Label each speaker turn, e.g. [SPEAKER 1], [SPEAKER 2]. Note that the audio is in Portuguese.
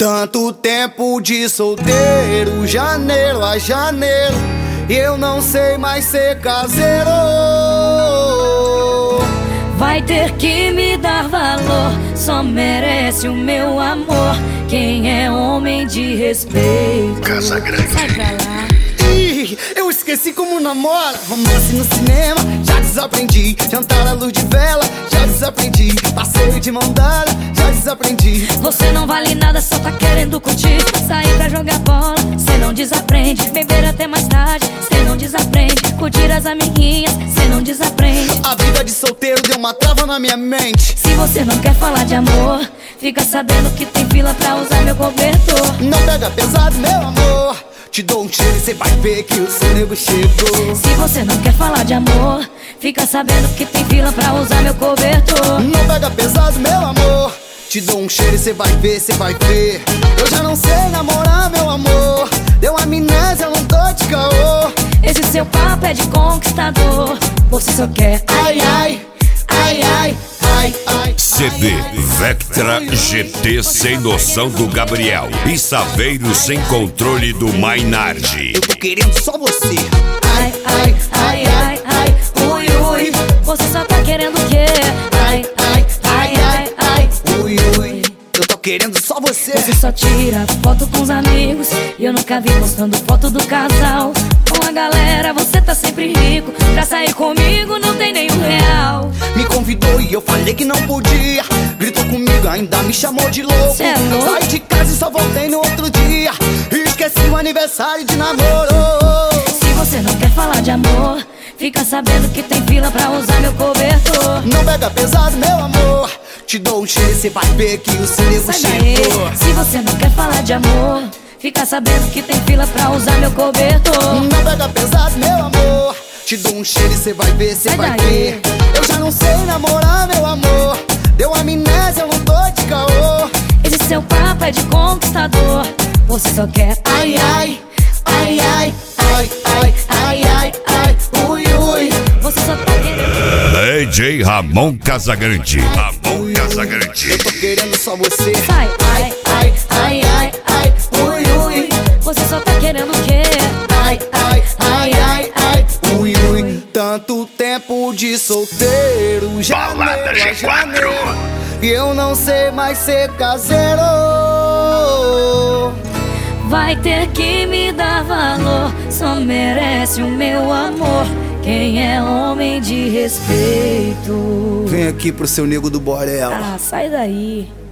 [SPEAKER 1] Tanto tempo de solteiro, janeiro a janeiro, e eu não sei mais ser caseiro.
[SPEAKER 2] Vai ter que me dar valor, só merece o meu amor quem é homem de respeito.
[SPEAKER 3] Casa Grande.
[SPEAKER 2] Sai pra lá.
[SPEAKER 1] Ih, eu esqueci como namora. Romance no cinema, já desaprendi. Jantar à luz de vela, já desaprendi. Passeio de mão dada, já desaprendi.
[SPEAKER 2] Você não vale nada, só tá querendo curtir. Sair pra jogar bola, cê não desaprende. Beber até mais tarde, cê não desaprende. Curtir as amiguinhas, cê não desaprende.
[SPEAKER 1] A vida de solteiro deu uma trava na minha mente.
[SPEAKER 2] Se você não quer falar de amor, fica sabendo que tem fila pra usar meu cobertor.
[SPEAKER 1] Não pega pesado, meu amor. Te dou um cheiro e cê vai ver que o seu nego chegou.
[SPEAKER 2] Se você não quer falar de amor, fica sabendo que tem fila pra usar meu cobertor.
[SPEAKER 1] Não pega pesado, meu amor. Te dou um cheiro e cê vai ver, cê vai ver. Eu já não sei namorar, meu amor. Deu amnésia, eu não tô de caô.
[SPEAKER 2] Esse seu papo é de conquistador. Você só quer
[SPEAKER 1] Ai, ai, ai, ai, ai, ai.
[SPEAKER 3] CD Vectra GT sem noção do Gabriel e Saveiro sem controle do Mainardi.
[SPEAKER 1] Eu tô querendo só você.
[SPEAKER 2] ai, ai, ai, ai, ai, ui, ui. Você só tá querendo o quê? Ai, ai, ai, ai, ai,
[SPEAKER 1] Ui, ui. Eu tô querendo só você.
[SPEAKER 2] Você só tira foto com os amigos e eu nunca vi postando foto do casal. Com a galera você tá sempre rico, pra sair comigo não tem nenhum real.
[SPEAKER 1] Me convidou e eu falei que não podia. Gritou comigo, ainda me chamou de louco.
[SPEAKER 2] Cê é louco?
[SPEAKER 1] Saí de casa e só voltei no outro dia. E esqueci o aniversário de namoro.
[SPEAKER 2] Se você não quer falar de amor, fica sabendo que tem fila pra usar meu cobertor.
[SPEAKER 1] Não pega pesado, meu amor. Te dou um cheiro e cê vai ver que o seu nego
[SPEAKER 2] Sai daí.
[SPEAKER 1] chegou.
[SPEAKER 2] Se você não quer falar de amor, fica sabendo que tem fila pra usar meu cobertor.
[SPEAKER 1] Não pega pesado, meu amor. Te dou um cheiro e cê vai ver, cê
[SPEAKER 2] Sai
[SPEAKER 1] vai
[SPEAKER 2] daí.
[SPEAKER 1] ver. Eu já não sei namorar, meu amor. Deu amnésia, eu não tô de caô.
[SPEAKER 2] Esse seu papo é de conquistador. Você só quer
[SPEAKER 1] Ai, ai, ai, ai, ai, ai, ai, ai, ai, ui, ui.
[SPEAKER 2] Você só tá querendo.
[SPEAKER 3] DJ Ramon Casagrande. Ramon Casagrande.
[SPEAKER 1] Eu tô querendo só você.
[SPEAKER 2] Sai, ai, ai, ai, ai, ai, ui, ui. Você só tá querendo o quê?
[SPEAKER 1] Ai, ai, ai, ai, ai, ui, ui. Tanto tempo de solteiro,
[SPEAKER 3] Balada
[SPEAKER 1] janeiro a
[SPEAKER 3] G4.
[SPEAKER 1] janeiro, e eu não sei mais ser caseiro.
[SPEAKER 2] Vai ter que me dar valor, só merece o meu amor quem é homem de respeito.
[SPEAKER 1] Vem aqui pro seu nego do Borel.
[SPEAKER 2] Ah, sai daí.